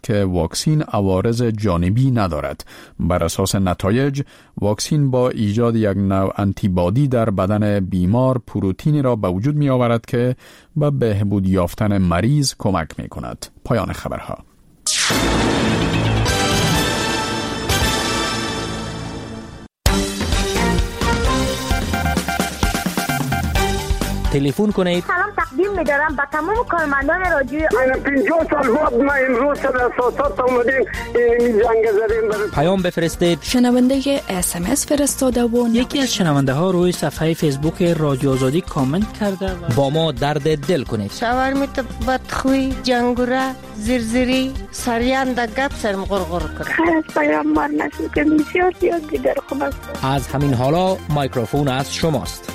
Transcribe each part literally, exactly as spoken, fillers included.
که واکسین عوارض جانبی ندارد. بر اساس نتایج، واکسین با ایجاد یک نوع آنتیبادی در بدن بیمار پروتئینی را به وجود می آورد که به بهبود یافتن مریض کمک می کند. پایان خبرها. تلفن کنید. سلام تقدیم می‌دارم به تمام کارمندان رادیو. من پنجاه سال بعد ما امروز در اساسات اومدیم این زنگ زدیم. پیام بفرستید. شنونده اس ام اس فرستاده و یکی از شنونده ها روی صفحه فیسبوک رادیو آزادی کامنت کرده و با ما درد دل کنید. شاورمیت بدخوی، جنگوره، زرزری، سریان در گپ سرم غرغر کنه. خیر از پیامبر نسل که بسیار زیاد دیگر خوب است. از همین حالا میکروفون از شماست.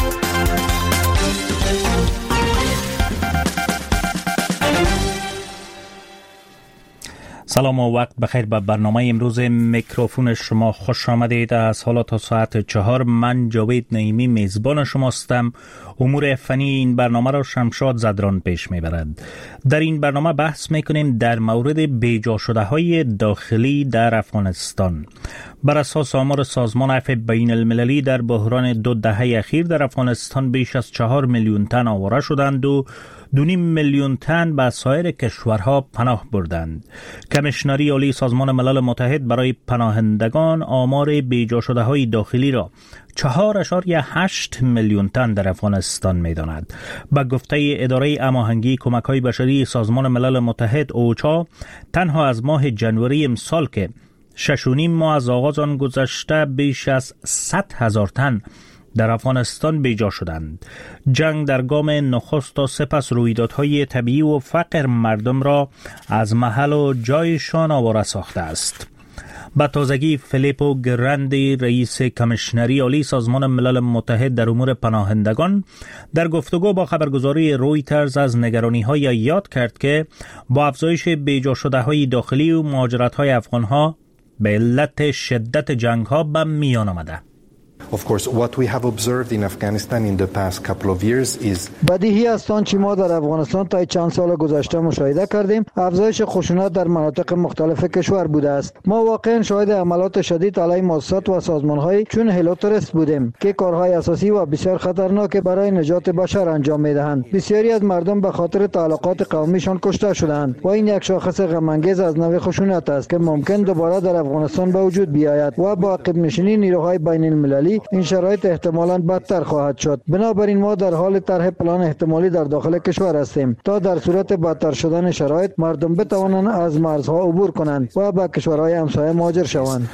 سلام و وقت بخیر. به برنامه امروز میکروفون شما خوش آمدید. از حالا تا ساعت چهار من جاوید نعیمی میزبان شماستم. امور فنی این برنامه را شمشاد زدران پیش میبرد. در این برنامه بحث میکنیم در مورد بیجا شده های داخلی در افغانستان. بر اساس آمار سازمان عفو بین المللی در بحران دو دهه اخیر در افغانستان بیش از چهار میلیون تن آواره شدند و دو نیم میلیون تن به سایر کشورها پناه بردند. کمیشنری عالی سازمان ملل متحد برای پناهندگان آمار بیجا شده های داخلی را چهار اشاریه هشت میلیون تن در افغانستان می داند. به گفته اداره هماهنگی کمک های بشری سازمان ملل متحد اوچا، تنها از ماه جنوری امسال که شش و نیم ماه از آغاز آن گذشته بیش از صد هزار تن در افغانستان بیجا شدند. جنگ در گام نخست و سپس رویدادهای طبیعی و فقر مردم را از محل و جایشان آواره ساخته است. به تازگی فیلیپو گراندی، رئیس کمیشنری عالی سازمان ملل متحد در امور پناهندگان، در گفتگو با خبرگزاری رویترز از نگرانی‌های یاد کرد که با افزایش بیجا شده‌های داخلی و مهاجرت‌های افغان‌ها به علت شدت جنگ‌ها به میان آمده. Of course, what we have observed in Afghanistan in the past couple of years is بدیهی است آنچه ما در افغانستان تا چند سال گذشته مشاهده کردیم افزایش خشونت در مناطق مختلف کشور بوده است. ما واقعا شاهد حملات شدید علیه مؤسسات و سازمان‌های چون هلیوترست بودیم که کارهای اساسی و بسیار خطرناک برای نجات بشر انجام می‌دهند. بسیاری از مردم به خاطر تعلقات قومیشان کشته شدند و این یک شاخص غم‌انگیز از نوع خشونت است که ممکن دوباره در افغانستان به وجود بیاید و با عقب نشینی نیروهای بین‌المللی این شرایط احتمالاً بدتر خواهد شد. بنابراین ما در حال طرح پلان احتمالی در داخل کشور هستیم تا در صورت بدتر شدن شرایط مردم بتوانند از مرزها عبور کنند و به کشورهای همسایه مهاجر شوند.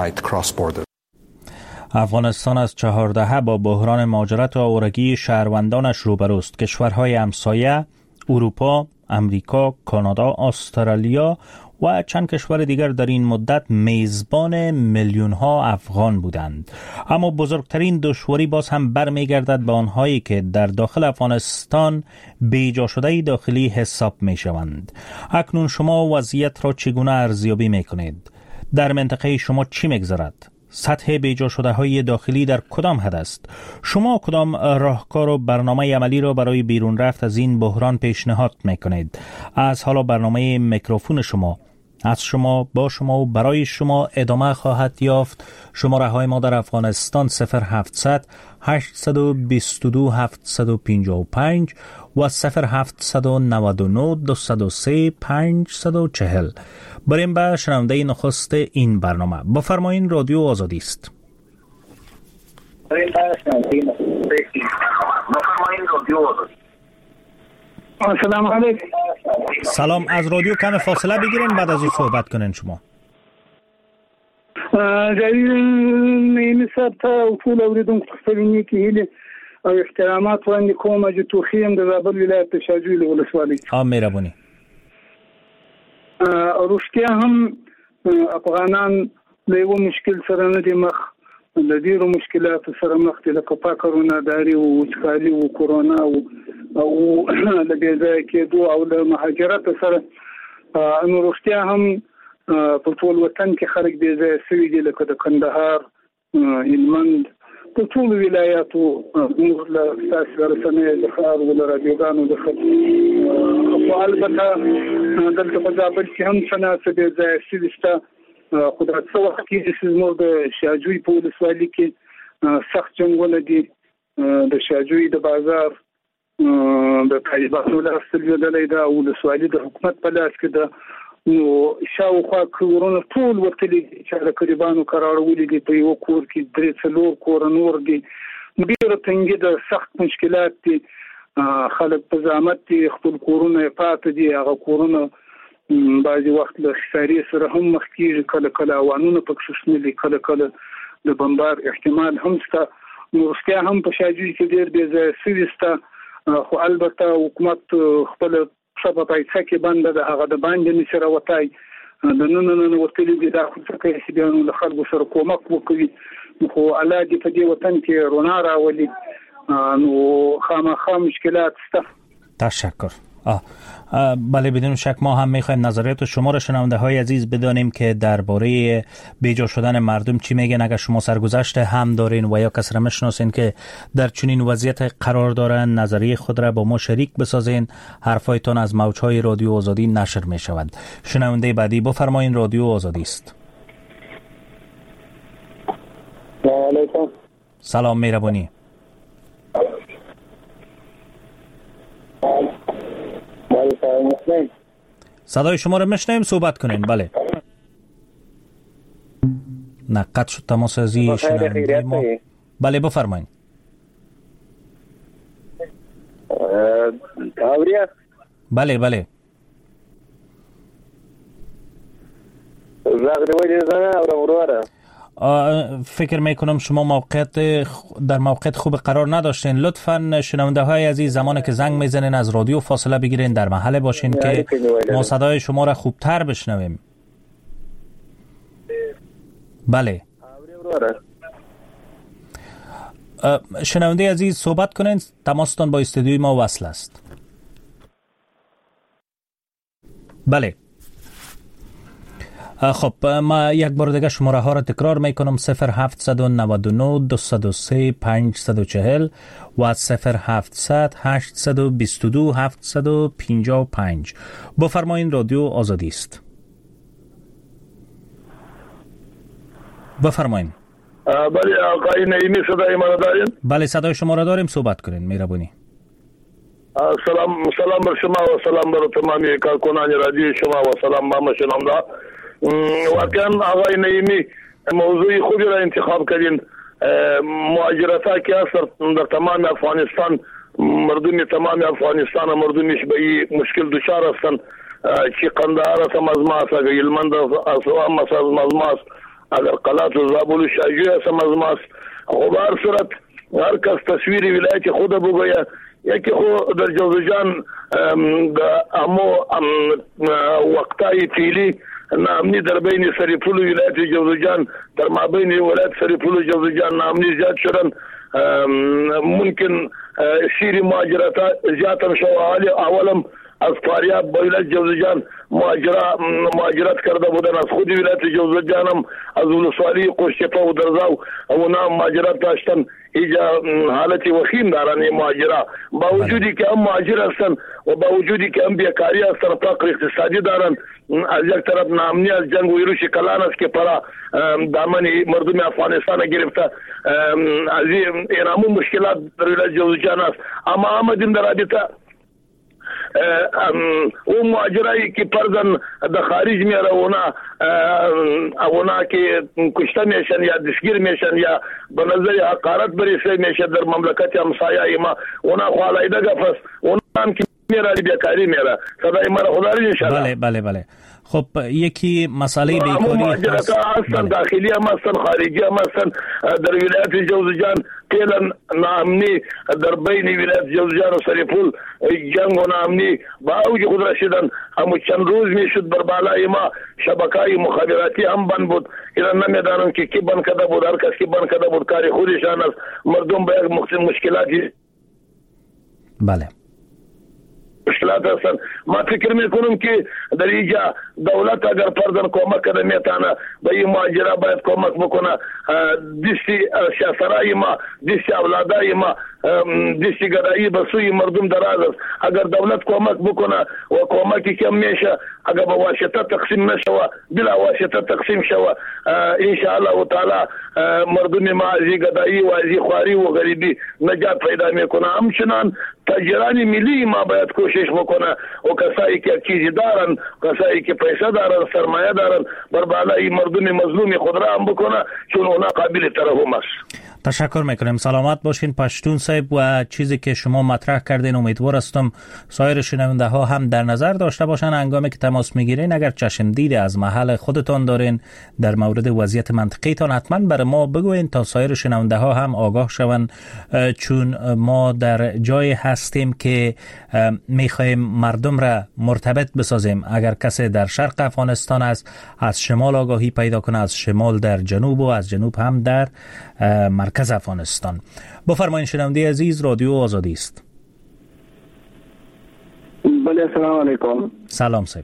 افغانستان از چهار دهه با بحران مهاجرت و آوارگی شهروندانش روبروست. کشورهای همسایه، اروپا، امریکا، کانادا، استرالیا و چند کشور دیگر در این مدت میزبان میلیون ها افغان بودند. اما بزرگترین دشواری باز هم برمیگردد به آنهایی که در داخل افغانستان بیجا شده داخلی حساب می شوند. اکنون شما وضعیت را چگونه ارزیابی می کنید؟ در منطقه شما چی میگذرد؟ سطح بیجا شده های داخلی در کدام حد است؟ شما کدام راهکار و برنامه عملی را برای بیرون رفت از این بحران پیشنهاد میکنید؟ از حالا برنامه میکروفون شما از شما، با شما و برای شما ادامه خواهد یافت. شماره های ما در افغانستان صفر هفتصد هشتصد و بیست و دو هفتصد و پنجاه و پنج و صفر هفتصد و نود و نه دویست و سه پانصد و چهل. بریم به شنونده نخست این برنامه. بفرمایید، رادیو آزادی است. بریم به شنونده نخست بفرمایید، رادیو آزادی. سلام علیکم. سلام. از رادیو کم فاصله بگیرین بعد از او صحبت کنین. شما جدید نیمی صاحب تا ټول اوریدونکو خپلې نیکې هیلې او احترامات وړاندې کوم. اجي توخی یم د زابل ولایت د شاجوی له ولسوالۍ. ها مهرباني. روشتیا هم افغانان له یو مشکل سره نه دي مخ، د ډیرو مشکلاتو سره مخ دي، لکه پاکرونه داري او وچکالي او کورونا او او د بې ځای کېدو او د مهاجرت سره. نو روشتیا هم په ټول وطن کې خلک بې ځای شوي دي، لکه د کندهار، هلمند، په ټولو ولایاتو موږ له ستاسو رسنیو څخه او له رادیوګانو څخه. خو البته دلته په زابل کې هم څنګه څه د سیستم خدای څو وخت کې د زموږ د شاجوی په ولسوالۍ کې سخت جنگونه دي د شاجوی د بازار د طالبانو له اصلي دلې دا ولسوالۍ د حکومت په لاس کې ده نو شاوخوا کورونه ټول ورتلي چې د طالبانو قراردادي دي په یو کور کې درې څلور کور نور دي ډېر څنګه د سخت مشکلات دي خلک په زحمت دي خپل کورونه پاتې دي هغه کورونه بعضي وخت له خسارې سره هم مخ کېږي کله کله وانونه پکې شنلي کله کله د بمبار احتمال هم شته نو څنګه هم په شاجوی کې ډېر بې ځای سويسته خو البته حکومت خپل سبب پایڅه کې بند ده هغه د باندې نشره وتاي د نن نن ورتلي دي دا خو څه کوي چې بیان له خلکو سره کومک وکړي خو الله دې په دې وطن کې رونا راولي نو خامخا مشکلات است. تشکر. بله بدون شک ما هم میخوایم نظریات شما را شنونده های عزیز بدانیم که درباره بیجا شدن مردم چی میگن اگر شما سرگذشت هم دارین و یا کس را میشناسین که در چنین وضعیت قرار دارن نظریه خود را با ما شریک بسازین. حرفایتان از موجهای رادیو آزادی نشر میشود. شنونده بعدی بفرمایین رادیو آزادی است. سلام علیکم. سلام مهربانی. صدای شما رو میشنویم صحبت کنین. بله نه قطع شد تماس ازی شنونده ما. بله بفرمایین. بله بله فکر میکنم شما موقعیت در موقعیت خوب قرار نداشتین. لطفاً شنونده های عزیز زمانی که زنگ میزنین از رادیو فاصله بگیرین در محل باشین که ما صدای شما را خوبتر بشنویم. بله شنونده عزیز صحبت کنین. تماستان با استودیوی ما وصل است. بله خب ما یک بار دیگه شماره ها را تکرار میکنم. صفر هفتصد و نود و نه دویست و سه پانصد و چهل و صفر هفتصد هشتصد و بیست و دو هفتصد و پنجاه و پنج. بفرمایین رادیو آزادی است. بفرمایین. بله آقای نعیمی صدای ما را دارین؟ بله صدای شما را داریم. صحبت کنین مهربانی. سلام سلام بر شما و سلام بر تمامی کارکنان رادیو شما و سلام با شنونده. واقعا آقای نعیمی موضوعی خوبی را انتخاب کردین. مهاجرت که اثر در تمام افغانستان مردم تمام افغانستان مردمش به این مشکل دچار هستند که قندهار است مزماس اگر هلمند اسوام است مزماس اگر قلات و زابل و شاجوی است مزماس. خب هر صورت هر کس تصویر ولایت خود بگوید یکی خود در جوزجان امو وقتای فیلی نامنی در بین سریپول ولایت جوزجان در مابین ولایت سریپول جوزجان نامنی زیاد شدن. ممکن سیر مهاجرت زیاد هم شو اولم از فاریاب به ولایت جوزجان مهاجرت کرده بودن. از خود ولایت جوزجان هم از ولسوالی قشتپه و درزاو و نام مهاجرت داشتن. اینجا حالتی وخیم دارن مهاجرا با وجودی که هم مهاجر هستن و با وجودی که هم بیکاری هستن فقر اقتصادی دارن. از یک طرف نامنی از جنگ و ویروس کلان است که پرا دامن مردم افغانستان گرفته. از این همون مشکلات در ولایت جوزجان است. اما آمدیم در رابطه او مهاجرایی که پردن در خارج میره اونا اونا که کشته میشن یا دستگیر میشن یا به نظر حقارت برسه میشه در مملکت همسایه ما اونا خالایده گفت اونا هم که میره بیکاری میره صدای مرا خدا رو انشاءالله. بله بله بله خب یکی مسئله بیکاری هست هستن داخلی هم هستن خارجی هم هستن در ولایت جوزجان فعلا نامنی در بین ولایت جوزجان و سریپول جنگ و نامنی با اوج خود رسیدن. همو چند روز میشد بر بالای ما شبکه‌های مخابراتی هم بند بود. اینا نمیدانم که کی بند کرده بود. هر کس کی بند کرده بود کاری خودشان است. مردم به یک مشکلاتی بله مشکلات هستن. ما فکر میکنم که در اینجا دولت اگر پردن کمک کنه میتونه به این مهاجرا باید کمک بکنه. دستی شاسرای ما، دستی اولادای ما، دستی گدایی به سوی مردم دراز است. اگر دولت کمک بکنه و کمکی کم میشه، اگر به واسطه تقسیم نشوه بلا واسطه تقسیم شوه، ان شاء الله تعالی مردم ما از گدایی و از خواری و غریبی نجات پیدا میکنه. همچنان تاجران ملی ما باید کوشش بکنه و کسایی که چیزی دارن، کسایی که پیسه دارن، سرمایه دارن، بر بالای مردم مظلوم خود را هم بکنه، چون اونا قابل ترحم است. تشکر میکنیم. سلامت باشین پشتون صاحب. و چیزی که شما مطرح کردین امیدوار هستم سایر شنونده ها هم در نظر داشته باشن هنگامی که تماس میگیرین. اگر چشم دید از محل خودتان دارین در مورد وضعیت منطقیتان حتما برای ما بگوین تا سایر شنونده ها هم آگاه شوند، چون ما در جای هستیم که میخوایم مردم را مرتبط بسازیم. اگر کسی در شرق افغانستان است از شمال آگاهی پیدا کنه، از شمال در جنوب و از جنوب هم در مرکز افغانستان. بفرمایید شنونده عزیز، رادیو آزادی است. بله سلام علیکم. سلام صاحب.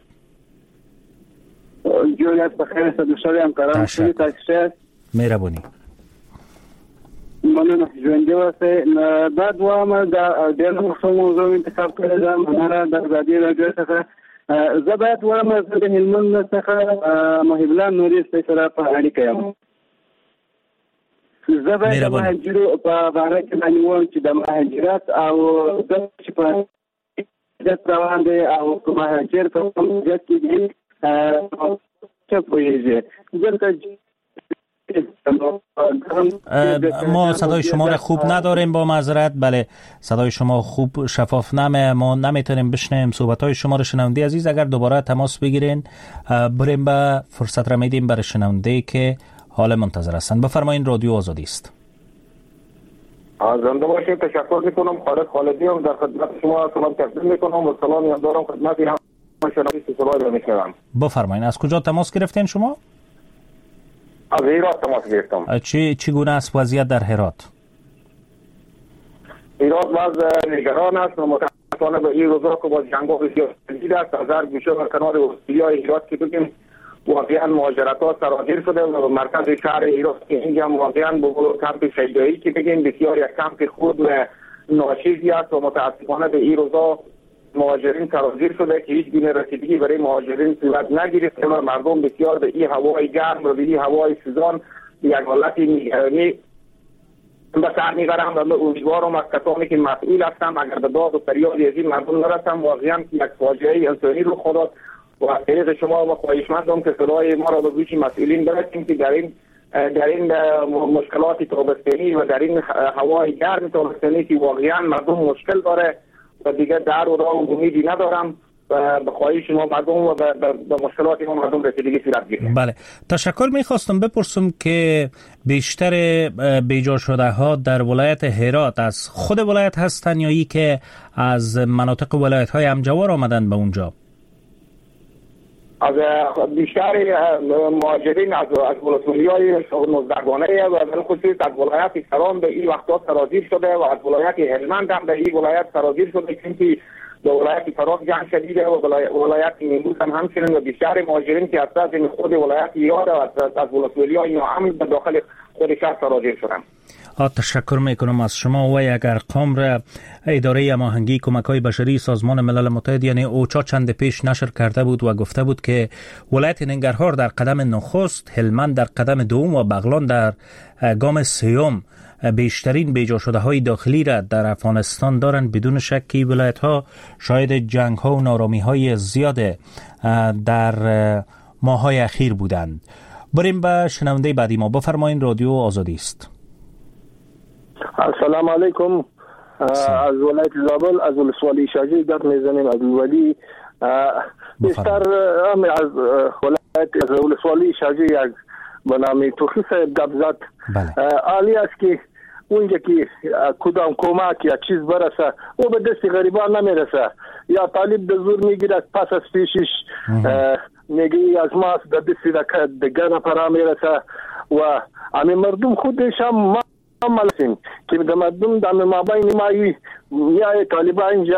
جوریت بخیر است. دوستان همکاران خوبی تشکر. مهربانی. مننه ژوندې واسه. بعد وامه د ډېر مخصوص موضوع انتخاب کړی دا مننه د ازادي راډیو څخه. زه باید وامه د هلمند څخه محبلان نوري سره په اړیکه یم. زه باید د مهاجرو په باره کې باندې وایم چې د مهاجرت او د چې په جت روان دی او مهاجر په کوم ځای کې دی څه پوهیږي. ځکه ما صدای شما را خوب نداریم با معذرت. بله صدای شما خوب شفاف نمه، ما نمیتونیم بشنیم صحبت‌های شما را. شنونده عزیز اگر دوباره تماس بگیرین بریم به فرصت را میدیم برای شنونده که حال منتظر هستند. بفرمایید رادیو آزادی است. زنده باشید. تشکر میکنم. خالد خالدی هم در خدمت شما سلام تقدیم میکنم و سلامی هم دارم خدمت هم شنونده صدای را میشنوم. بفرمایید از کجا تماس گرفتین شما؟ از هرات تماس گرفتم. چی چگونه است وضعیت در هرات؟ هرات وضع نگران است و متاسفانه به این روزا که با جنگ‌ها بسیار شدید است. از هر گوشه و کنار استولیای هرات که بگیم واقعا مهاجرت‌ها سرازیر شده و مرکز شهر هرات که اینجا واقعا به کمپ شیدایی که بگیم بسیار یک کمپ خود و ناچیزی است و متاسفانه به این روزا مهاجرین سرازیر شده که هیچ گونه رسیدگی برای مهاجرین صورت نگرفته و مردم بسیار به این هوای گرم و به این هوای سوزان یک حالت نگرانی به سر میبرم و امیدوارم از کسانی که مسئول هستند اگر به داد و فریاد از این مردم نرسن واقعا یک فاجعه انسانی رو خود و از طریق شما و خواهشمندم که صدای ما را به گوش مسئولین برسیم که در این در این مشکلات تابستانی و در این هوای گرم تابستانی که واقعا مردم مشکل داره و دیگه در و راه امیدی ندارم و به خواهش شما مردم و به مشکلات ما مردم رسیدگی صورت گیره. بله تشکر. میخواستم بپرسم که بیشتر بیجا شده ها در ولایت هرات از خود ولایت هستن یا ای که از مناطق ولایت های همجوار آمدن به اونجا؟ از بیشتر مهاجرین از از ولایت‌های نوزدگانه و به خصوص از ولایت کران به این وقتا سرازیر شده و از ولایت هلمند هم به این ولایت سرازیر شده که به ولایت فراغ جنگ شدیده و ولایت نیمروز هم همچنین و بیشتر مهاجرین که از خود ولایت ایران و از ولایت‌های هم به داخل خود شهر سرازیر شدن. تشکر میکنم از شما. و یک ارقام را اداره هماهنگی کمک‌های بشری سازمان ملل متحد یعنی اوچا چند پیش نشر کرده بود و گفته بود که ولایت ننگرهار در قدم نخست، هلمند در قدم دوم و بغلان در گام سیوم بیشترین بیجا شده های داخلی را در افغانستان دارند. بدون شک این ولایت ها شاهد جنگ ها و نارامی های زیاد در ماه های اخیر بودند. بریم به شنونده بعدی ما. بفرمایید رادیو آزادی است. السلام علیکم. از ولایت زابل از ولسوالی شاجی گپ میزنیم. عبدالولی بیشتر از ولایت از ولسوالی شاجی یک به نام توخی صاحب گپ زد. عالی است که اونجا که کدام کمک یا چیز برسه او به دست غریبان نمیرسه، یا طالب به زور میگیرد پس از پیشش میگی از ماست در دست دیگر نفر میرسه و همین مردم خودش هم ملسیم که در مردم در مابین مایی یا طالبان اینجا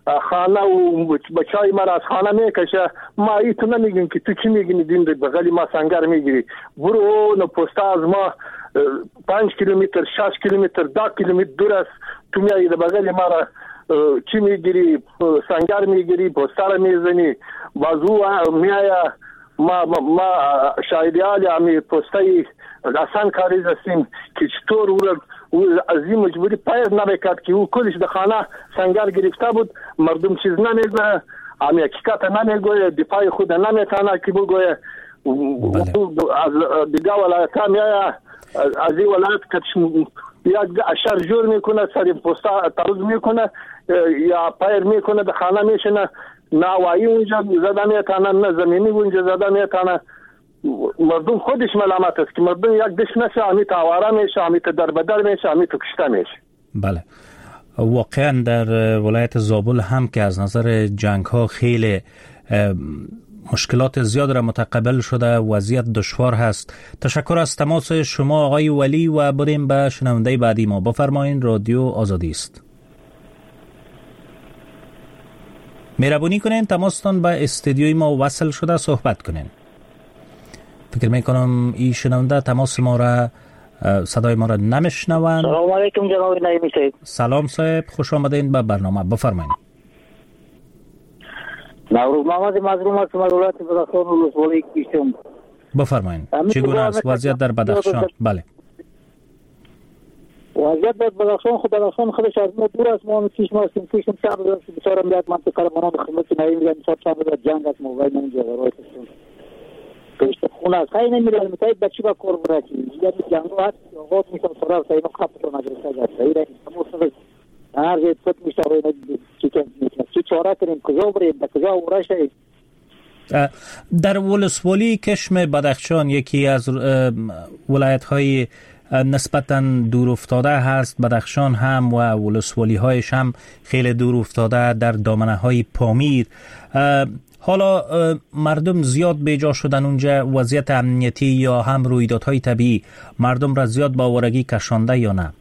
خانه و بچای ما از خانه میکشه، ما ایتو نمیگیم که تو چی میگی دین بغلی ما سنگر میگیری، برو نو پستا از ما پنج کیلومتر شش کیلومتر ده کیلومتر دور است، تو میایی بغلی ما را چی میگیری سنگر میگیری پستا را میزنی، بازو میایا ما ما شایدیالی امی پستای رسان کاری هستیم که چطور او از این مجبوری پایز نمیکرد که او کلش در خانه سنگر گرفته بود، مردم چیز نمیگه، امی حقیقت نمیگویه، دفاع خود نمیتونه که بگویه. از دیگه ولایت هم یا از این ولایت که یک اشار جور میکنه سری پستا تروز میکنه یا پایر میکنه در خانه میشنه، نه وایی اونجا زده میتونه نه زمینی اونجا زده میتونه. مردم خودش ملامت است که مردم یک دش نشه، همی تاواره میشه، همی در بدر میشه، همی تو کشته میشه. بله، واقعا در ولایت زابل هم که از نظر جنگ ها خیلی مشکلات زیاد را متقبل شده، وضعیت دشوار هست. تشکر از تماس شما آقای ولی و بریم به شنونده بعدی ما. بفرمایین، رادیو آزادی است. مهربانی کنین تماستان به استودیوی ما وصل شده صحبت کنین. فکر میکنم این شنونده تماس ما را صدای ما را نمیشنون. سلام علیکم جناب نعیمی صاحب. سلام صاحب، خوش آمدین به برنامه. بفرمایید. نوروز محمد مظلوم از ولایت بدخشان ولسوالی کیشتم. بفرمایید. چگونه است وضعیت در بدخشان؟ بله. وضعیت در بدخشان خود بدخشان خودش از ما دور است. ما کیش ما هستیم کیشم شب بسیار میاد منطقه را منام خدمت نعیمی میگم شب شب جنگ است موبایل نمیگه رایت است. کشت خونه است خیلی نمیره میتای بچی با کار برکی یاد جنگو هست آغاز میشم سرار سایما خپتو مدرسه جات سایره تموسه هر جای خود میشه چی که چی چاره کنیم کجا بریم به کجا ورشه. در ولسوالی کشم بدخشان یکی از ولایت‌های نسبتاً دور افتاده هست. بدخشان هم و ولسوالی هایش هم خیلی دور افتاده در دامنه های پامیر. حالا مردم زیاد بیجا شدن اونجا، وضعیت امنیتی یا هم رویدادهای طبیعی مردم را زیاد با آوارگی کشانده یا نه؟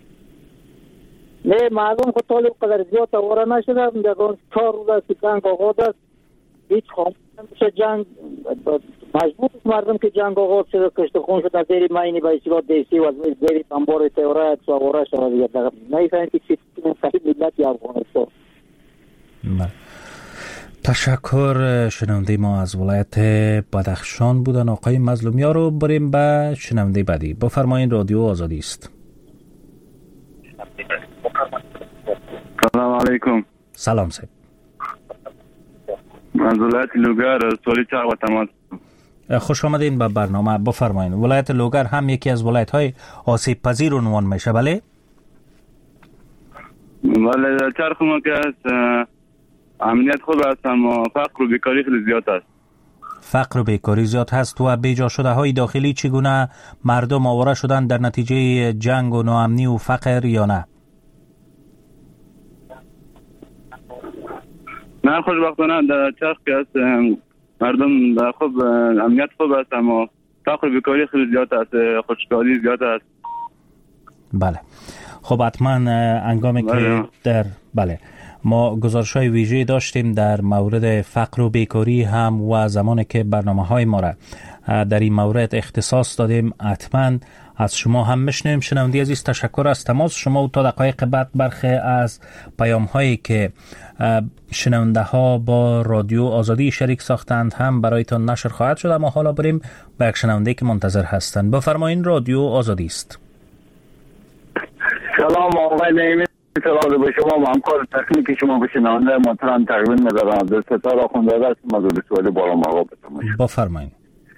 نه، مردم خود طالب قدر زیاد آواره نشده. در چهار روز است که جنگ آغاز است، هیچ خاموش نمیشه جنگ. مجبور مردم که جنگ آغاز شده کشته خون شده زیر ماینی با ایسیبات دیسی و زیر تنبار تیورایت و آواره شده دیگه در نیفهمید که چی صحیح ملت یا افغانستان. تشکر. شنونده ما از ولایت بدخشان بودن آقای مظلومی‌ها. رو بریم به شنونده بعدی. بفرمایید، رادیو آزادی است. سلام علیکم. سلام صاحب. من ولایت لوگر سولی چاق و تماس. خوش آمدین به برنامه. بفرمایید. ولایت لوگر هم یکی از ولایت‌های آسیب پذیر عنوان میشه، بله؟ بله، چرخ ما که است امنیت خوب است اما فقر و بیکاری خیلی زیاد است. فقر و بیکاری زیاد هست و بیجا شده های داخلی چگونه مردم آواره شدن در نتیجه جنگ و ناامنی و فقر یا نه؟ نه، خوشبختانه در چرخ که است مردم در خوب امنیت خوب است اما فقر و بیکاری خیلی زیاد است، خشکسالی زیاد است. بله. خب حتما انگامی که در بله ما گزارش‌های ویژه داشتیم در مورد فقر و بیکاری هم و زمانی که برنامه‌های ما را در این مورد اختصاص دادیم حتما از شما هم میشنویم. شنونده عزیز، تشکر از تماس شما و تا دقایق بعد برخی از پیام‌هایی که شنونده ها با رادیو آزادی شریک ساختند هم برایتان نشر خواهد شد. اما حالا بریم به یک شنونده که منتظر هستند. بفرمایید، رادیو آزادی است. سلام آقای نعیمی، سلام به شما و همکار تکنیک شما به شنونده محترم تقدیم می‌دارم. از ستاره آخونزاده هستم از ولسوالی بالا مقام. بفرمایید.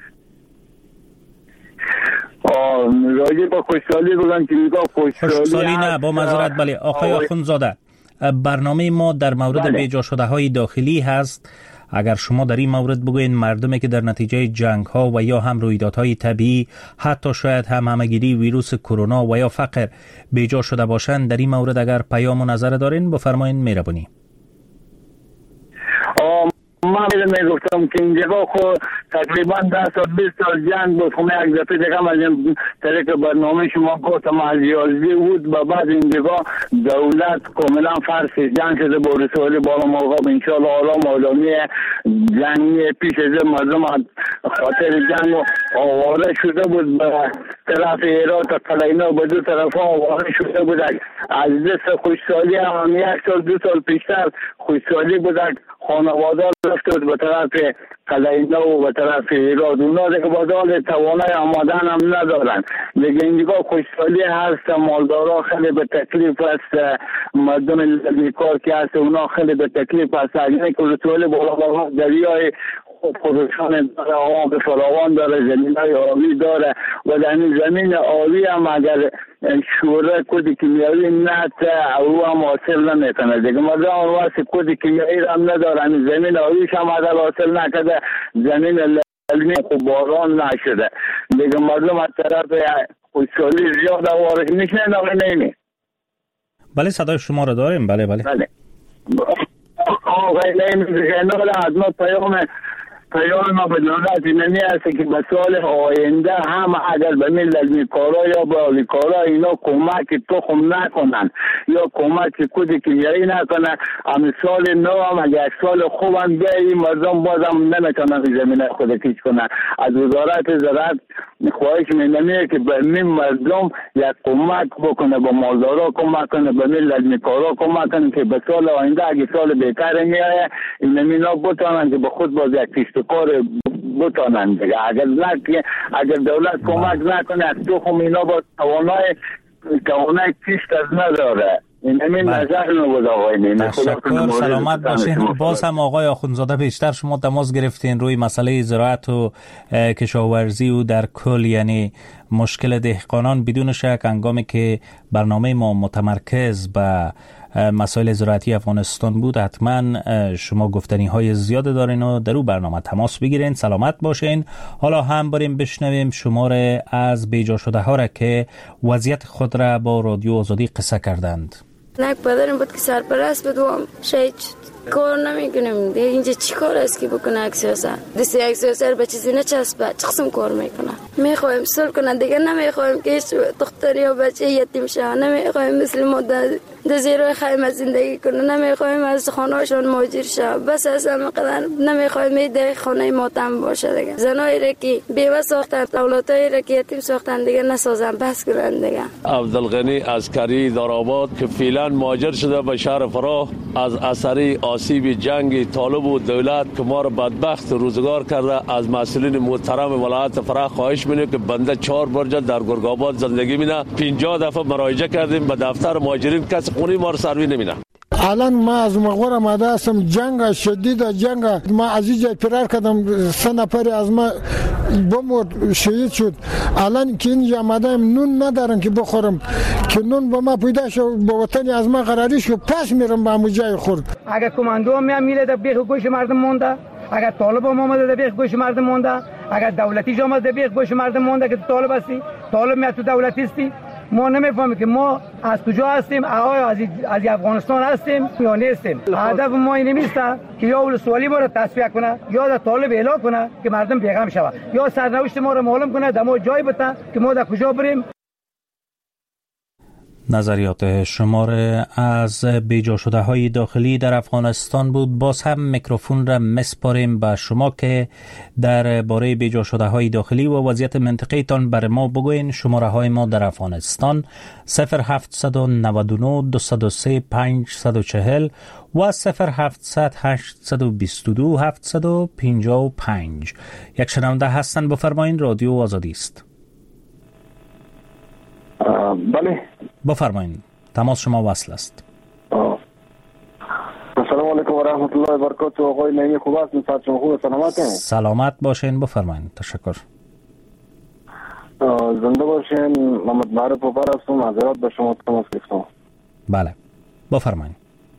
راجع به خوشحالی بگم که میگه خوشحالی خوشحالی نه با معذرت. بله آقای آخونزاده، برنامه ما در مورد بله. بیجا شده های داخلی هست. اگر شما در این مورد بگوین مردمی که در نتیجه جنگ ها و یا هم رویدادهای طبیعی حتی شاید هم همگیری ویروس کرونا و یا فقر بیجا شده باشند، در این مورد اگر پیام و نظر دارین بفرمایید. مهربانی. من ما میگفتم که اینجا خو تقریبا ده سال بیست سال جنگ بود، خب یک دفعه دیگه من طریق برنامه شما گفتم از یازده بود و بعد اینجا دولت کاملا فرض جنگ شده با رسولی بالا مرغاب انشاءالله حالا مولامی جنگ پیش از مردم خاطر جنگ آواره شده بود به طرف ایران تا قلعینا به دو طرف آواره شده بود. از دست خوشسالی هم یک سال دو سال پیشتر خوشسالی بود، خانواده رفته بود به طرف قلعینا و به طرف ایران. اونا دیگه بازال توانای آمادن هم ندارن دیگه. اینجا خوشسالی هست، مالدارا خیلی به تکلیف است، مردم لازمی کار که هست اونا خیلی به تکلیف است. اگر که رسول بالا بالا دریای خودشان داره، آب فراوان داره، زمین های آبی داره و در این زمین آبی هم اگر شوره کود کیمیایی نت او هم حاصل نمیکنه دیگه. مردم واسه کود کیمیایی هم ندارن، زمین آبیش هم اگر حاصل نکده، زمین علمی خوب باران نشده دیگه. مردم از طرف خوشسالی زیاد وارد میشه. نمی بله صدای شما رو داریم. بله بله بله آقای نمیشه ناله از ما پیام پیام ما به دولت اینمی است که به سال آینده هم اگر به ملل میکارا یا به آلیکارا اینا کمک تخم نکنن یا کمک کود کیمیایی نکنن، هم سال نو هم اگر سال خوب هم بیایی مردم بازم نمیتونن زمین خود کیش کنن. از وزارت زراعت خواهش می‌کنم که به این مردم یک کمک بکنه، به مالدارا کمک کنه، به ملل میکارا کمک کنه که به سال آینده اگه سال بهتر میایه اینمی نا بتونن که به خود باز یک کار بتانن دیگه. اگر نه اگر دولت کمک نکنه از تو خم اینا با توانای توانای کشت از نداره. این همین نظر نو بود آقای نیم. تشکر، سلامت باشین. باز هم آقای آخوندزاده بیشتر شما تماس گرفتین روی مسئله زراعت و کشاورزی و در کل یعنی مشکل دهقانان. بدون شک هنگامی که برنامه ما متمرکز به مسائل زراعتی افغانستان بود حتما شما گفتنی های زیاد دارین و در اون برنامه تماس بگیرین. سلامت باشین. حالا هم بریم بشنویم شماره از بیجا شده ها را که وضعیت خود را با رادیو آزادی قصه کردند. یک پدرم بود که سرپرست بود و شاید کار نمیکنم دیگه. اینجا چی کار است که بکنه یک سیاست؟ دست یک سیاست به چیزی نچسبه، چه قسم کار میکنه؟ میخوایم صلح کنه دیگه، نمیخوایم که هیچ دختر یا بچه یتیم شه، نمیخوایم مثل ما در زیرای خیمه زندگی کنه، نمیخوایم از خانهاشون مهاجر شه. بس اصلا مقدر نمیخوایم در خانه ماتم باشه دیگه. زنایی را که بیوه ساختن، اولادایی را که یتیم ساختن دیگه نسازن، بس کنن دیگه. عبدالغنی عسکری دارآباد که فعلا مهاجر شده به شهر فراه از اثر آسیب جنگ طالب و دولت که ما را بدبخت روزگار کرده، از مسئولین محترم ولایت فراه خواهش می‌کنیم که بنده چهار برجه در گرگ‌آباد زندگی می‌کنم. پنجاه دفعه مراجعه کردیم به دفتر مهاجرین، کسی خونی ما رو سروی نمی‌کنه. الان ما از مغور آمده هستم، جنگ شدید جنگ، ما از اینجا فرار کردم، سه نفر از ما بمرد شهید شد. الان که اینجا آمدم نون ندارم که بخورم، که نون با ما پیدا شد با وطن از ما قراری شد، پس میرم به همون جای خورد. اگر کماندو هم میره در بیخ گوش مردم مونده، اگر طالب هم آمده در بیخ گوش مردم مونده، اگر دولتی جا آمده در بیخ گوش مردم مونده که طالب هستی، طالب میاد تو دولتی هستی. ما نمیفهمیم که ما از کجا هستیم، آیا از از افغانستان هستیم یا نیستیم. هدف ما این نیست که یا ولسوالی ما را تصفیه کنه یا در طالب اعلام کنه که مردم بیغم شود، یا سرنوشت ما را معلوم کنه در ما جای بده که ما در کجا بریم. نظریات شماره از بیجا شده های داخلی در افغانستان بود. باز هم میکروفون را مسپاریم به شما که در باره بیجا شده های داخلی و وضعیت منطقه تان بر ما بگوین. شماره های ما در افغانستان صفر هفت نه نه دو صفر سه پنج چهار و صفر هفت صفر هشت دو دو هفت پنج پنج. یک شنونده هستن، بفرمایین. رادیو آزادی است. بله بفرمایین، تماس شما وصل است. السلام علیکم و رحمت الله و برکاته. آقای نعیمی خوب هستین؟ صحت شما خوبه؟ سلامت هستین؟ سلامت باشین، بفرمایین. تشکر. زنده باشین. محمد معروف پور هستم، معذرت به شما تماس گرفتم. بله بفرمایین.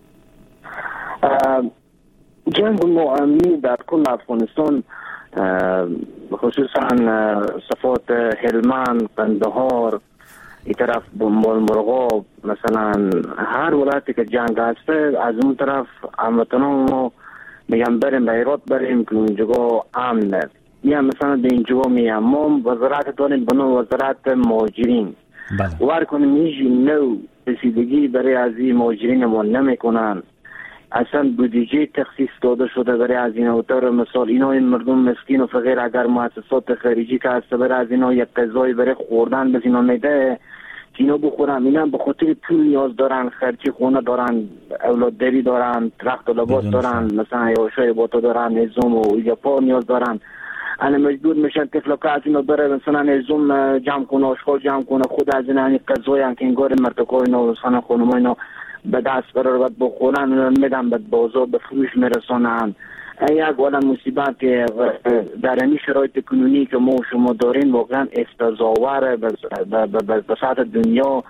جنگ نوعامی در کل افغانستان، خصوصا صفات هلمند، قندهار، این طرف مالمرغاب، مثلا هر ولایتی که جنگ هسته از اون طرف هموطنان ما میگم بریم بیروت بریم که اونجا امن است. یا مثلا به اینجا میگم ما وزارت داریم به نوع وزارت مهاجرین وار کنیم میشی نو رسیدگی برای از این مهاجرین ما نمیکنن. اصلا بودجه تخصیص داده شده برای از این اوتر مثال اینا این مردم مسکین و فقیر اگر مؤسسات خارجی که هست برای از اینا یک غذای برای خوردن به اینا میده که اینا بخورن، اینا به خاطر پول نیاز دارن، خرچی خونه دارن، اولادداری دارن، رخت و لباس دارن، مثلا یاشای باتا دارن، نظام و یا پا نیاز دارن. انا مجبور میشن طفلکا از اینا بره مثلا نظام جمع کنه، آشغال جمع کنه، خود از اینا غذای هم که انگار مرتکای اینا مثلا خانمای اینا به دست قرار باید بخورن میدن به بازار به فروش میرسانن. یک والا مصیبت که در این شرایط کنونی که ما شما دارین واقعا استزاوره به سطح دنیا.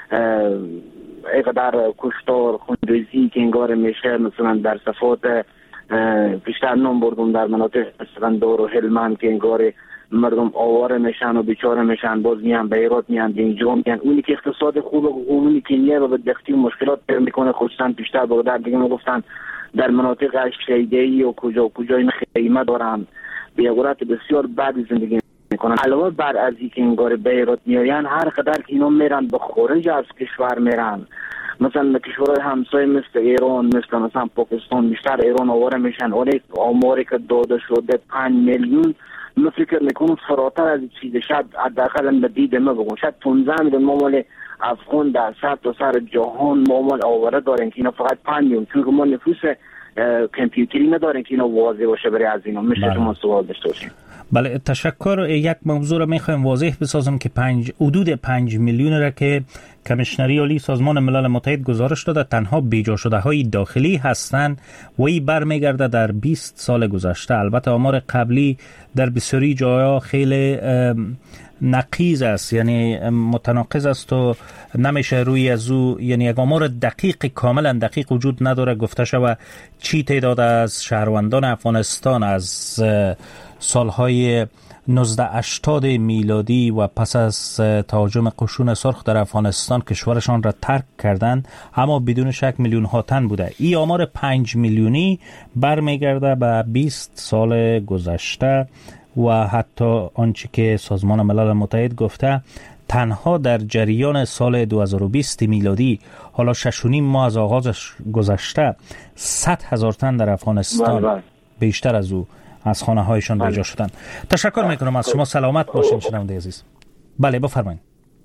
اینقدر کشتار خونریزی که انگار میشه مثلا در صفات بیشتر نام بردم در مناطق اسفندار و هلمند که انگار مردم آواره میشن و بیچاره میشن، باز میان بیروت میان اینجا میان. اونی که اقتصاد خوب و اونی که نیه و بدبختی و مشکلات پیدا میکنه خصوصا بیشتر بغداد دیگه گفتن در مناطق شیده‌ای و کجا و کجا این خیمه دارن به عبارت بسیار بد زندگی میکنن. علاوه بر از اینکه انگار بیروت میان هر قدر که اینا میرن به خارج از کشور میرن، مثلا کشورهای همسایه مثل ایران مثل مثلا پاکستان، بیشتر ایران آواره میشن. اولی آماری که داده شده پنج میلیون من فکر میکنم فراتر از چیز شاید حداقل به دید ما بگم شاید پانزده میلیون معامل افغان در سر تا سر جهان معامل آواره دارن که اینا فقط پنج میلیون، چون ما نفوس کامپیوتری ندارن که اینا واضح باشه برای از اینا. میشه شما سوال داشته باشین؟ بله تشکر. یک موضوع را میخوایم واضح بسازم که پنج حدود پنج میلیون را که کمیشنری عالی سازمان ملل متحد گزارش داده تنها بیجا شده های داخلی هستند و این برمیگرده در بیست سال گذشته. البته آمار قبلی در بسیاری جاها خیلی نقیض است، یعنی متناقض است و نمیشه روی از او، یعنی یک آمار دقیق کاملا دقیق وجود نداره گفته شود چی تعداد از شهروندان افغانستان از سالهای نوزده هشتاد میلادی و پس از تهاجم قشون سرخ در افغانستان کشورشان را ترک کردند، اما بدون شک میلیون ها تن بوده. این آمار پنج میلیونی برمیگرده به بیست سال گذشته و حتی آنچه که سازمان ملل متحد گفته تنها در جریان سال دو هزار و بیست میلادی، حالا شش و نیم ماه از آغازش گذشته، صد هزار تن در افغانستان بله بله. بیشتر از او از خانه هایشان بله. بیجا شدند. تشکر میکنم از شما. سلامت باشین شنونده عزیز. بله بفرمایید.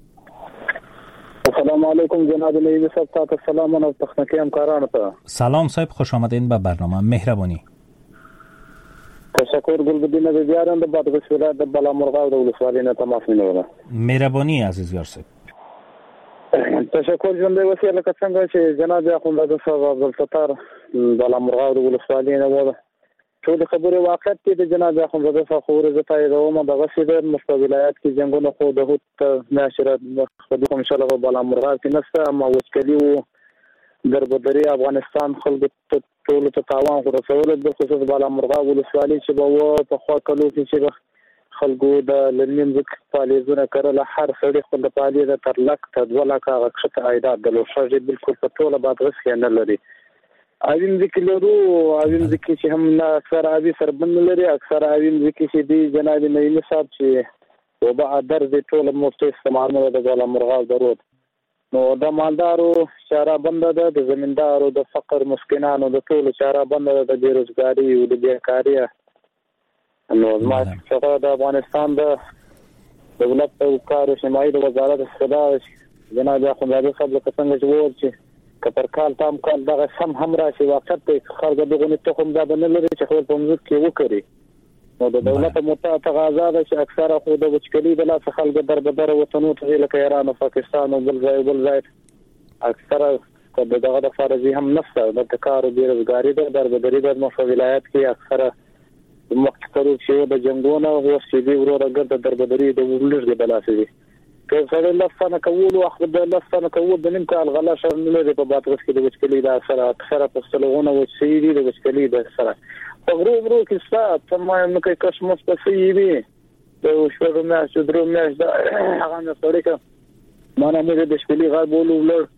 السلام علیکم جناب نایب صاحب. تا سلام و تخنیکی همکاران ته. سلام صاحب، خوش آمدین به برنامه. مهربانی. تشکر. گلبدین از بیارند بعد از ولایت بالامرغ و ولسوالی نه تماس مینوره. مهربانی عزیز یار صاحب. تشکر جناب وسیله که څنګه چې جناب اخوند صاحب عبدالستار بالامرغ و ولسوالی نه وره ټول خبره واقعیت کې د جناب اخوند صاحب خبره زه تاییدوم. دغه څه د مستقبلات کې جنگونه خو د هوت ناشره خو ان شاء الله بالامرغ کې نسته ما وچکلی و دربدري افغانستان خلک ټول ته تاوان ورسول د خصوص بالامرغ ولسوالی چې به په خوا کلو کې چې خلکو د لنیم ځک فعالیتونه کړل، هر سړي خپل فعالیت تر لک ته دوه لک غښت عایدات د لوشاجي بالکل په ټوله بعد غس کې نه لري. اوین ذکر لرو اوین ذکر چې هم اکثر اوی سربند لري، اکثر اوین ذکر چې دی جناب نایب صاحب چې وبا در دې ټوله مفت استعمال د بالامرغ درود نو د مالدارو چاره بند ده، د زمیندارو د فقر مسکینانو د ټولو چاره بند ده، د بیروزګاری او د بیکاری. نو ما څنګه د افغانستان د دولت او کار شمایي د وزارت صدا جناب اخوند صاحب له څنګه جوړ چې کتر کال تام کال دغه سم هم راشي وخت ته خلک دغه نه تخم دا بنل لري چې خپل په مزد کې وکړي. نو د دولت متعهد تقاضا ده چې اکثره خو د وچکلي د لاس خلک در بدر وطنو ته لکه ایران او پاکستان او بل ځای بل ځای اکثره د دغه د فرضي هم نفسه د کار او بیروزګاری د در بدري د مخ ولایت کې اکثره مختلف چې د جنگونو او سیدي ورو د در بدري د ورلږ د لاسه دي که سره لفظونه کول او خپل د لفظونه کول د نیم کال غلا شر نه لري په باترس کې د وچکلي د اثر اکثره په سلوونه او سیدي د وچکلي د سره غرو غرو کې سات تمام نو کې کشمس په سیدي د شورو مې درو مې دا هغه نه سره کې مانه مې د شپلي غار بولو لر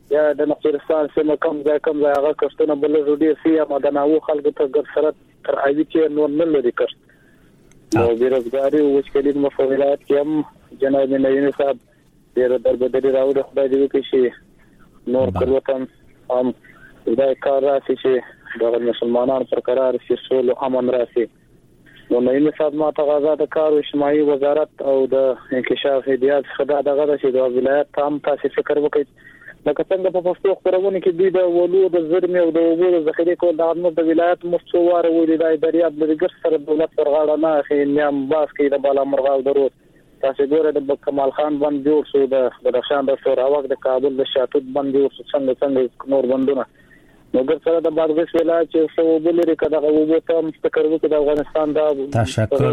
یا د نقصرستان سیمه کم ځای کم ځای هغه کښتونه بل روډي سي یا مدناوو خلکو ته ګر سره تر اوی کې نور نه لري کښت نو بیروزګاری او وشکلي مفاوضات کې هم جناب نوین صاحب ډېر دربدري راوړي خدای دې وکړي چې نور کلوتن هم دا کار راشي چې د مسلمانانو پر قرار شي سول او امن راشي نو نوین صاحب ما تقاضا د کار او اجتماعي وزارت او د انکشاف هدایت خدای دغه چې د ولایت تام تاسو فکر وکړئ لکه څنګه په پښتو خبرونه کې دوی د ولو د زرمې او د اوبو د ذخیرې کول د عامه د ولایت مستوار ولې د دریاب د ګر سره دولت پر غاړه نه اخی نیم باس کې د بالا مرغاو درود تاسو ګوره د کمال خان بند جوړ شو د بدخشان د سوراوک د کابل د شاتوت بند جوړ شو څنګه څنګه نور بندونه نو ګر سره د بادغیس ولایت چې څو بل لري کده اوبو ته مستقر وکړي د افغانستان د تشکر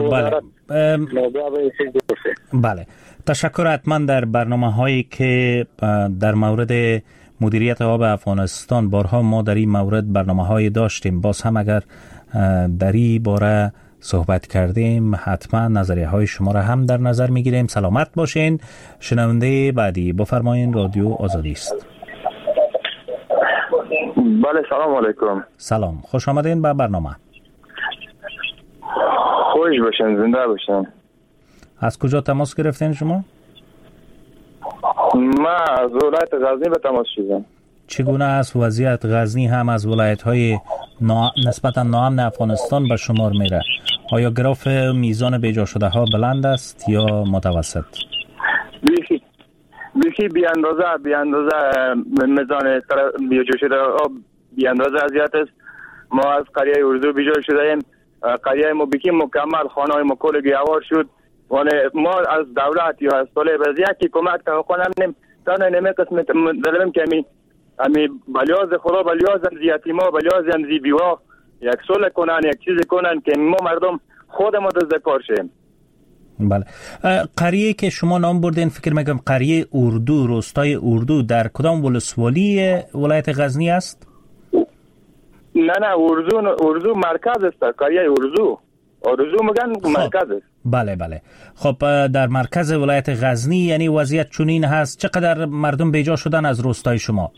بله بله تشکر. حتما در برنامه هایی که در مورد مدیریت آب افغانستان بارها ما در این مورد برنامه های داشتیم، باز هم اگر در این باره صحبت کردیم حتما نظریه های شما را هم در نظر میگیریم. سلامت باشین. شنونده بعدی بفرمایین، رادیو آزادی است. بله سلام علیکم. سلام، خوش آمدین به برنامه. خوش باشین، زنده باشین. از کجا تماس گرفتین شما؟ ما از ولایت غزنی به تماس شدم. چگونه است وضعیت غزنی هم از ولایت‌های نا... نسبتا ناامن افغانستان به شمار میره؟ آیا گراف میزان بیجا شده ها بلند است یا متوسط؟ بیخی بیخی بی اندازه بی اندازه میزان بیجا شده ها بی اندازه اذیت است. ما از قریه اردو بیجا شده ایم. قریه ما بیخی مکمل خانه های ما کل گیوار شد. ولی ما از دولت یا از طالب از یکی کمک توقع نمیم تا نمی قسمت دلم که امی امی بلیاز خدا بلیاز هم زیتیما بلیاز هم زی بیوا یک سول کنن یک چیزی کنن که ما مردم خود ما دزد کار شیم. بله. قریه که شما نام بردین فکر میگم قریه اردو، روستای اردو در کدام ولسوالی ولایت غزنی است؟ نه نه اردو اردو مرکز است. قریه اردو اردو میگن مرکز است. بله بله. خب در مرکز ولایت غزنی یعنی وضعیت چنین هست. چقدر مردم بیجا شدن از روستای شما؟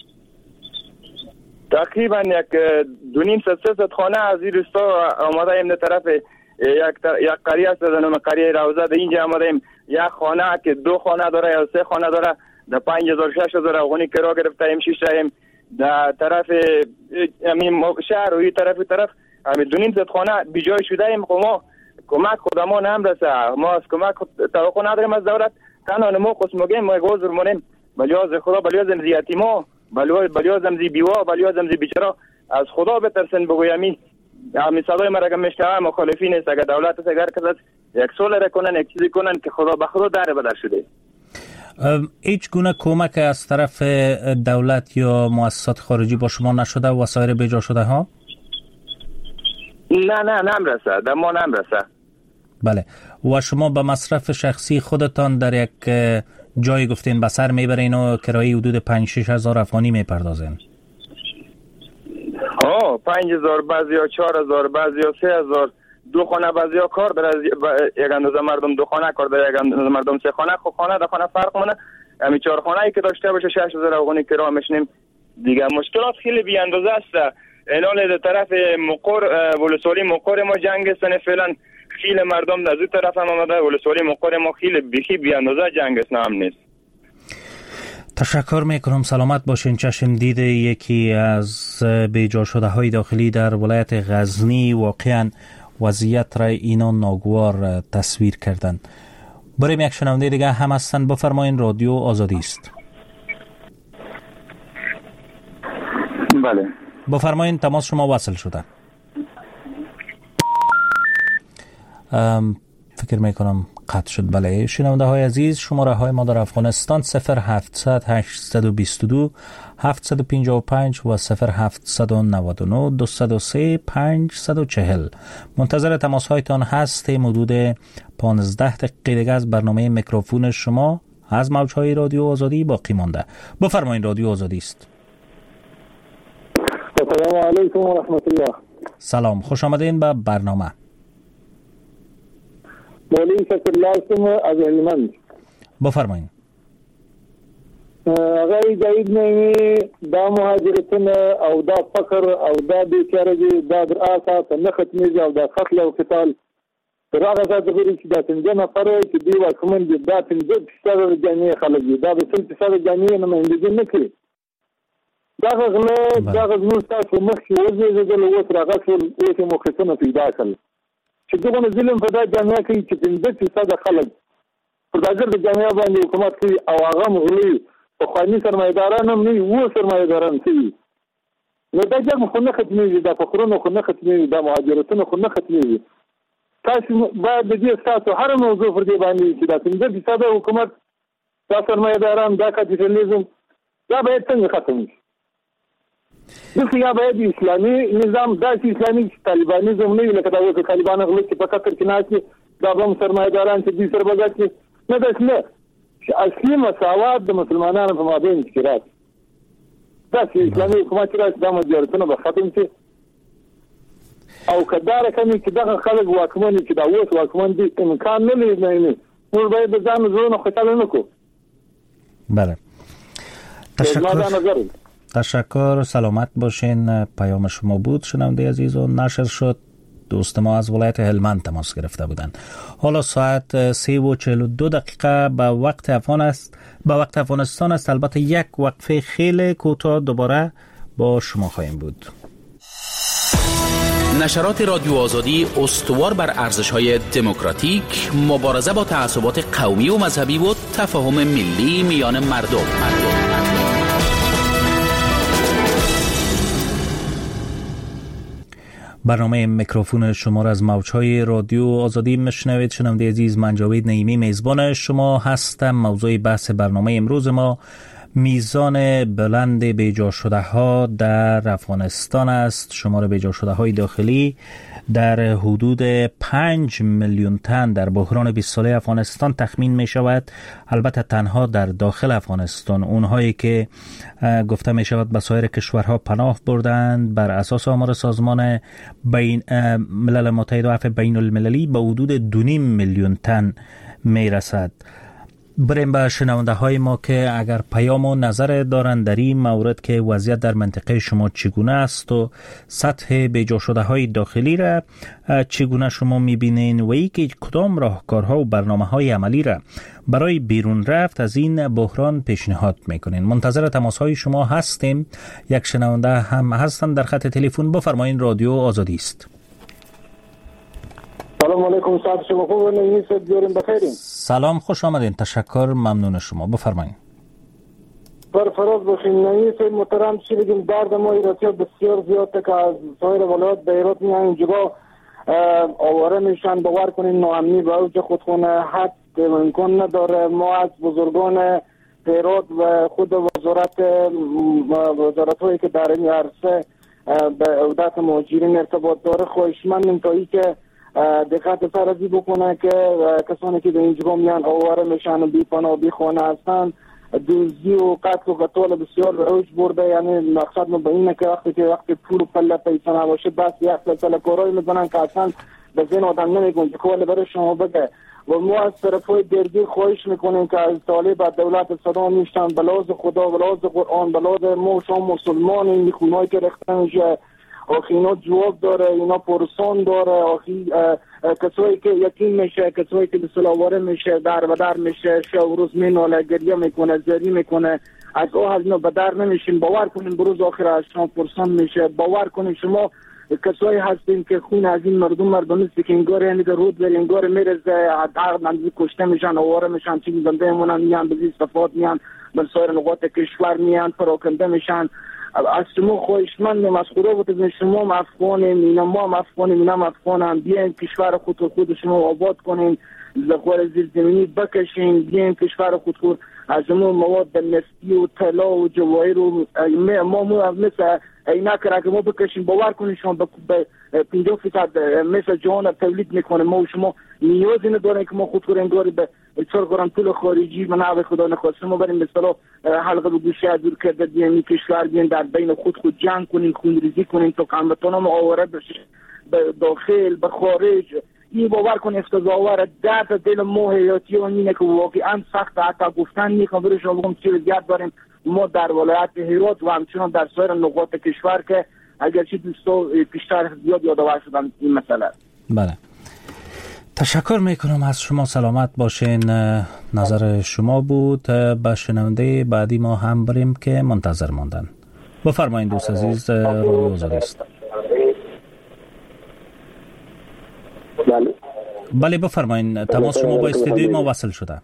تقریبا یک دو نیم سه ست خانه از این روستا آماده ایم در طرف یک یک قریه است به نام قریه روضه. در اینجا آماده ایم یک خانه که دو خانه داره یا سه خانه داره در پنج هزار شش هزار افغانی کرا گرفته ایم. شش ایم در طرف همین شهر و این طرف طرف همین دو نیم ست خانه بیجا شده ایم. ما کمک خودمون هم رسه. ما از کمک توقع نداریم از دولت. تنها ما قسم میگیم ما گوز مونیم بلیاز خدا بلیاز زیاتی ما بلیاز بلیاز زی بیوا بلیاز زی بیچاره از خدا بترسن بگویمی. همین صدای ما را که میشنوه مخالفین است. اگر دولت است اگر کس یک سول کنن یک چیزی کنن که خدا به خدا در بدر شده. هیچ گونه کمک از طرف دولت یا مؤسسات خارجی با شما نشده و سایر بیجا شده ها؟ نه نه نمیرسه. در ما نمیرسه. بله. و شما به مصرف شخصی خودتان در یک جایی گفتین به سر میبرین و کرایه حدود پنج شش هزار افغانی میپردازین؟ آه پنج هزار بعضی ها چهار هزار بعضی ها سه هزار. دو خانه بعضی ها کار داره یک اندازه مردم دو خانه کار داره یک اندازه مردم سه خانه. خب خانه در خانه فرق مونه. همین چهار خانه ای که داشته باشه شش هزار افغانی کرایه میشنیم دیگه. مشکلات خیلی بی اندازه است. اینال در طرف مقر ولسوالی مقر ما جنگ است. فعلا خیلی مردم از اون طرف هم آمده. ولسوالی مقر ما خیلی بیخی بی اندازه جنگ است. نه هم نیست. تشکر میکنم. سلامت باشین. چشم دیده یکی از بیجا شده های داخلی در ولایت غزنی واقعا وضعیت را اینا ناگوار تصویر کردن. بریم یک شنونده دیگه هم هستن. بفرمایین، رادیو آزادی است. بله بفرمایین، تماس شما وصل شده. فکر میکنم قطع شد. بله شنونده های عزیز، شماره های ما در افغانستان صفر هفتصد هشتصد و بیست و دو هفتصد و پنجاه و پنج و صفر هفتصد و نود و نه دویست و سه پانصد و چهل. منتظر تماس هایتان هستیم. حدود پانزده دقیقه دیگه از برنامه میکروفون شما از موجهای رادیو آزادی باقی مانده. بفرمایید، رادیو آزادی است. السلام علیکم و رحمت الله. سلام، خوش آمدین به برنامه. مولوی شکر الله هستم از هلمند. بفرمایید. غیر جدید نمی دا مهاجرتون او دا فقر او دا بیکارگی دا در آسا نخط میزی او دا قتل و قتال در آغا ذات غیری که دا تنجه نفره که دیو اکمون دی دا تنجه پشتر جامعه خلقی دا بسل پشتر جامعه نمایندگی نکری دا غزله دا غزمون ستاسو مخشی وزی زدل و وطر غسل ویتی مخصنه پیدا کل چې دغه ظلم په دا جامعه کې چې پنځه فیصد خلک پرداګر د جامعه باندې حکومت کوي او هغه مغلي او خاني سرمایداران هم نه وو سرمایداران کوي نو دا جګ خو نه ختمېږي دا فقرونه خو نه ختمېږي دا مهاجرتونه خو نه ختمېږي تاسو باید د دې تاسو هر موضوع پر دې باندې چې دا پنځه فیصد حکومت دا سرمایداران دا کاپیټالیزم دا باید څنګه ختم شي دغه یا باید اسلامي نظام داسې اسلامي طالبانیزم نه لکه دا وکړي طالبان غلط چې په قطر کې ناشي دا هم سرمایداران چې دې سربازات کې نه داسې چې اصلي مساوات د مسلمانانو په مابین کې راځي داسې اسلامي حکومت راځي دا مجبورتونه به ختم شي او کدار کمی چې دغه خلک واکمن چې دا اوس واکمن دي امکان نه لري نه موږ باید د ځان زړه خوشاله نکو بله تشکر تشکر سلامت باشین. پیام شما بود شنونده عزیز و نشر شد. دوست ما از ولایت هلمند تماس گرفته بودند. حالا ساعت سه و چهل و دو دقیقه به وقت افغان است به وقت افغانستان است. البته یک وقفه خیلی کوتاه دوباره با شما خواهیم بود. نشرات رادیو آزادی استوار بر ارزش‌های دموکراتیک، مبارزه با تعصبات قومی و مذهبی و تفاهم ملی میان مردم. مردم. برنامه میکروفون شما را از موج‌های رادیو آزادی میشنوید. شنونده عزیز، من جاوید نعیمی میزبان شما هستم. موضوع بحث برنامه امروز ما میزان بلند بیجا شده ها در افغانستان است. شمار بیجا شده های داخلی در حدود پنج میلیون تن در بحران بیست ساله افغانستان تخمین می شود. البته تنها در داخل افغانستان. اونهایی که گفته می شود به سایر کشورها پناه بردند بر اساس آمار سازمان بین ملل متحد و عفو بین المللی به حدود دو نیم میلیون تن می رسد. بریم به شنونده های ما که اگر پیام و نظر دارند در این مورد که وضعیت در منطقه شما چگونه است و سطح بیجا شده های داخلی را چگونه شما میبینین و ای که کدام راهکارها و برنامه های عملی را برای بیرون رفت از این بحران پیشنهاد میکنین. منتظر تماس های شما هستیم. یک شنونده هم هستند در خط تلفن. بفرمایین، رادیو آزادی است. سلام علیکم. صاحب شما خوب نیست؟ بیاریم بخیرین. سلام، خوش آمدین. تشکر، ممنون شما. بفرمایید. بر فراز باشین. نیست محترم، چی بگیم، درد ما ایراتی بسیار زیاده که از سایر ولایات به ایرات میان اینجا آواره میشن. باور کنین ناامنی به اوج خود خونه حد امکان نداره. ما از بزرگان ایرات و خود وزارت وزارت هایی که در این عرصه به عهده مهاجرین ارتباط داره خواهشمندیم تا ای که دقت سرازی بکنه که کسانی که به اینجا میان آواره میشن و بی پناه و بی خانه هستن. دوزی و قتل و قتال بسیار به اوج برده. یعنی مقصد ما به اینه که وقتی که وقتی پول و پله پیسه نباشه بس یک سلسله کارایی میزنن که اصلا به ذهن آدم نمیگنجه. که ولی برای شما بگه و ما از طرفای درگیر خواهش میکنیم که از طالب دولت صدا میشتن بلاز خدا بلاز قرآن بلاز ما شما مسلمان این خونهایی که رخته میشه آخی اینا جواب داره، اینا پرسان داره. آخی کسایی که یقین میشه، کسایی که به سلاواره میشه، در و در میشه، شب روز میناله، گریه میکنه، زری میکنه. از او از اینا به در نمیشین. باور کنین بروز آخر از شما پرسان میشه. باور کنین شما کسایی هستین که خون از این مردم مردم است که انگار یعنی که رود بر انگار میرزه عقل منزی کشته میشن، آواره میشن، چیزی بنده مونن میان بزی صفات میان به سایر نقاط کشور میان پراکنده میشن. از شما خواهشمندیم، از خدا بتونید شما مفخونیم، اینا ما مفخونیم، اینا مفخونم. بیاین کشور خود و خود شما آباد کنین، زخور زیر زمینی بکشین. بیاین کشور خود خود از شما مواد نفتی و طلا و جواهر و ما ما مثل اینا کرا که ما بکشین. باور کنین شما به پنجاه فیصد مثل جهان تولید میکنه. ما و شما نیازی نداریم که ما خود خود انگاری به چهار گرم پول خارجی منابع خدا نخواست ما بریم مثلا حلقه به گوشه دور کرده بیاین کشور بیاین در بین خود خود جنگ کنین، خونریزی کنین تا قامتان ما آواره بشه به داخل به خارج. این باور کن افتضاح‌آور درد دل ما حیاتی و اینه که واقعا سخت حتی گفتن نیست. برای شما بگم چیز زیاد داریم ما در ولایت هرات و همچنان در سایر نقاط کشور که اگرچه دوستا پیشتر زیاد یادآور شدن این مسئله. بله، تشکر میکنم از شما. سلامت باشین. نظر شما بود. به شنونده بعدی ما هم بریم که منتظر ماندن. بفرمایید دوست عزیز، روی آزادی است. بله بله بفرمایید. تماس شما با استودیوی ما وصل شده.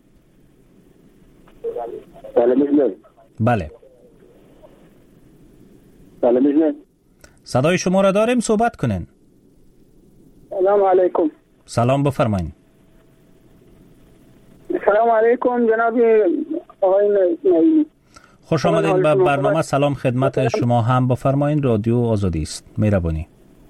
بله میشنم. بله بله میشنم. صدای شما را داریم، صحبت کنین. سلام علیکم. سلام، بفرمایید. سلام علیکم جناب آقای نعیمی. خوش آمدین به برنامه. سلام خدمت شما هم. بفرمایید، رادیو آزادی است. مهربانی.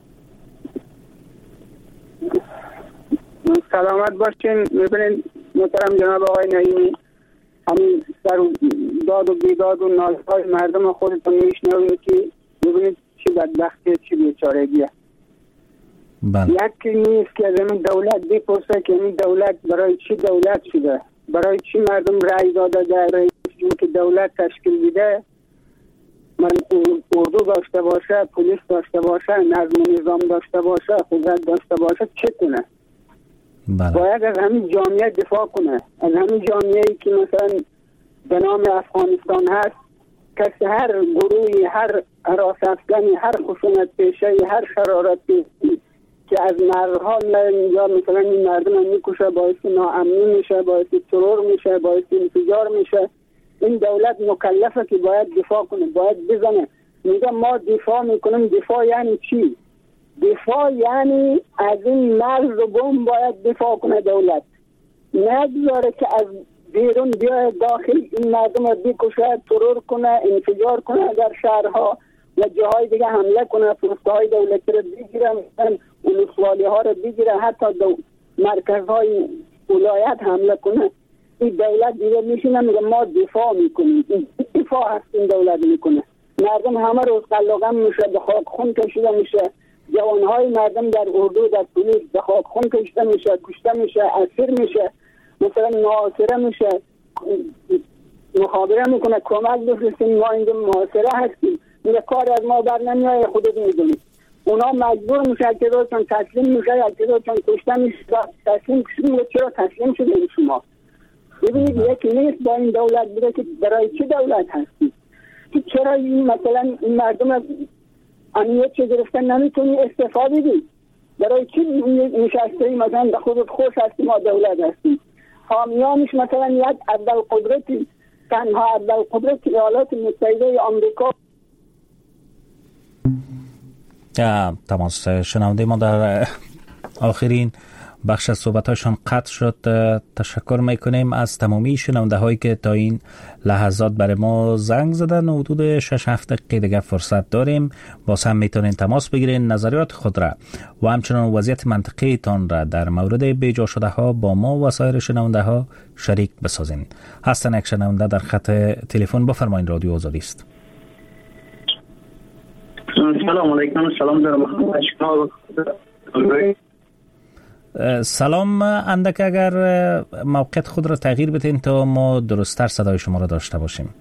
سلامت باشین. ببینید محترم جناب آقای نعیمی، همین در داد و بیداد و نالهای مردم خودتون میشنوید که ببینید چی بدبختی، چی بیچارگیه. بله. یکی نیست که از این دولت بپرسه که این دولت برای چی دولت شده، برای چی مردم رأی داده در که دولت تشکیل بیده، من اردو داشته باشه، پلیس داشته باشه، نظم و نظام داشته باشه، قدرت داشته باشه، چه کنه؟ بله. باید از همین جامعه دفاع کنه، از همین جامعه‌ای که مثلا به نام افغانستان هست، کسی هر گروهی، هر حراس افغانی، هر خشونت پیشه، هر شرارت پیشه که از مرها یا مثلا این مردم هم میکشه، باعث ناامنی میشه، باعث ترور میشه، باعث انفجار میشه. این دولت مکلفه که باید دفاع کنه، باید بزنه. میگه ما دفاع میکنیم. دفاع یعنی چی؟ دفاع یعنی از این مرز و بم باید دفاع کنه دولت، نگذاره که از بیرون بیاید داخل این مردم رو بکشه، ترور کنه، انفجار کنه، در شهرها و جاهای دیگه حمله کنه، فرستهای دولتی رو بگیره، مثلا ولسوالی ها رو بگیره، حتی مرکزهای ولایت حمله کنه. این دولت دیگه میشینه میگه ما دفاع میکنیم. این دفاع هست این دولت میکنه. مردم همه روز قلاقم میشه، به خاک خون کشیده میشه، جوانهای مردم در اردو، در پلیس به خاک خون کشیده میشه، کشته میشه، اسیر میشه، مثلا محاصره میشه، مخابره میکنه کمک بفرستیم ما اینجا محاصره هستیم. میگه کار از ما بر نمیایه، خودت میدونید. اونا مجبور میشه که روشون تسلیم میشه، که روشون کشته میشه، تسلیم میشه. چرا تسلیم شدید شما؟ ببینید یکی نیست با این دولت بوده که برای چه دولت هستی؟ که چرا این مثلا این مردم امنیت چه گرفتن نمیتونی استعفا بدی؟ برای چی نشسته ای مثلا به خودت خوش هستی ما دولت هستی؟ حامیانش مثلا یک اول قدرتی، تنها اول قدرت ایالات متحده آمریکا. تماس شنونده ما در آخرین بخش از صحبتاشان قطع شد. تشکر میکنیم از تمامی شنونده هایی که تا این لحظات برای ما زنگ زدن. حدود شش هفت دقیقه دیگه فرصت داریم. باز هم میتونین تماس بگیرین، نظریات خود را و همچنان وضعیت منطقی تان را در مورد بیجا شده ها با ما و سایر شنونده ها شریک بسازین. هستن یک شنونده در خط تلفن. بفرمایید، رادیو آزادی است. سلام علیکم. سلام دارم. سلام. اندک اگر موقعیت خود را تغییر بدین تا ما درست‌تر صدای شما را داشته باشیم.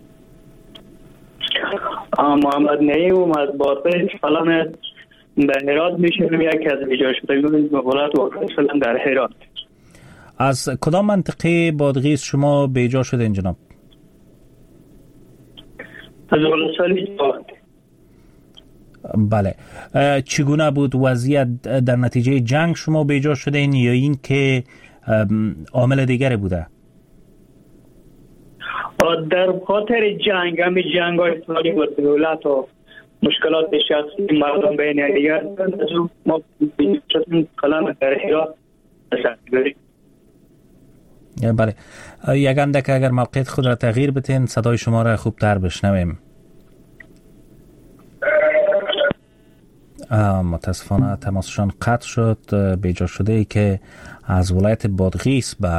محمد نعیم از باطن. سلام. در هرات میشم. یکی از بیجا شدگان به ولایت واقعا در هرات. از کدام منطقه بادغیس شما بیجا شدین جناب؟ از ولسوالی. بله. چگونه بود وضعیت در نتیجه جنگ شما بیجا شدین یا این که عامل دیگری بوده؟ در خاطر جنگ، همین جنگ های سالی و دولت و مشکلات شخصی مردم بین دیگر ما بیجا کلام در هرات داریم. بله. یک اندک اگر موقعیت خود را تغییر بتین صدای شما را خوبتر بشنویم. متاسفانه تماسشان قطع شد. بیجا شده ای که از ولایت بادغیس به